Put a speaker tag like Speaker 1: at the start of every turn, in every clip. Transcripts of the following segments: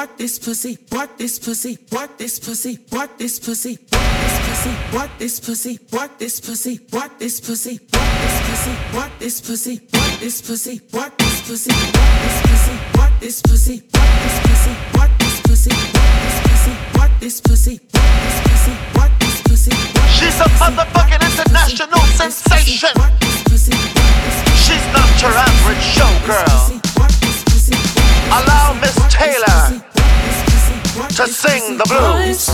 Speaker 1: what this pussy, what this pussy, what this pussy, what this pussy, what this pussy, what this pussy, what this pussy, what this pussy, what this pussy, what this pussy, what this pussy, what this pussy, what this pussy, what this pussy, what this pussy, what this pussy.
Speaker 2: She's a motherfucking international sensation. She's not your average showgirl. Allow Miss Taylor to sing the blues.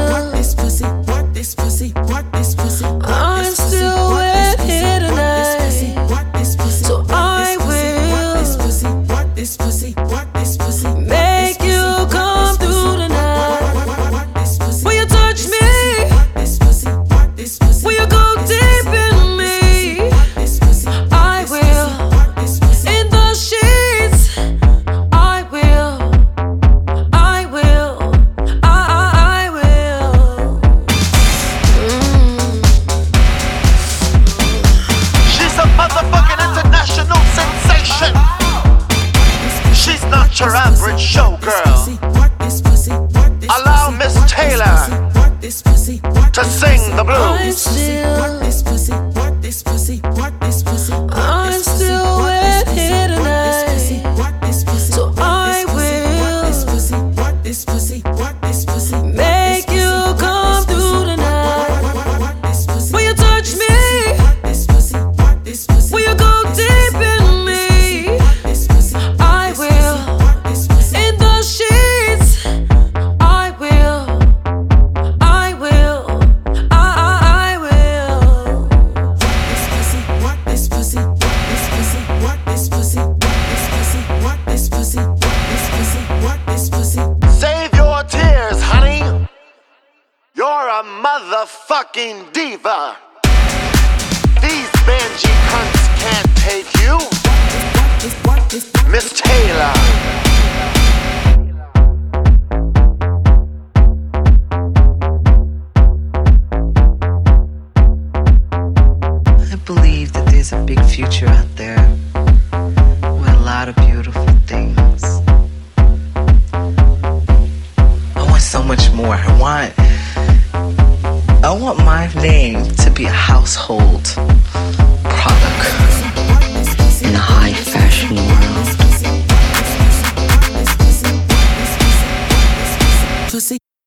Speaker 3: I'm still wet here tonight, so I will make you come through tonight. Will you touch me? Will you go deep in me? I will. In the sheets, I will. I will. I will.
Speaker 2: She's a motherfucking international sensation. She's not your average showgirl. Allow Miss Taylor to sing the blues.
Speaker 3: I'm still wet here tonight, so I will make you come through tonight. Will you touch me? Will you go deep in me? I will. In the sheets, I will. I will. I will. What this pussy? What this pussy? What this pussy? What this pussy? What this pussy? What this pussy? What this pussy?
Speaker 2: Save your tears, honey. You're a motherfucking diva. These Benji cunts can't take you. Miss Taylor.
Speaker 4: I believe that there's a big future out there with a lot of beautiful things. I want so much more. I want my name to be a household product.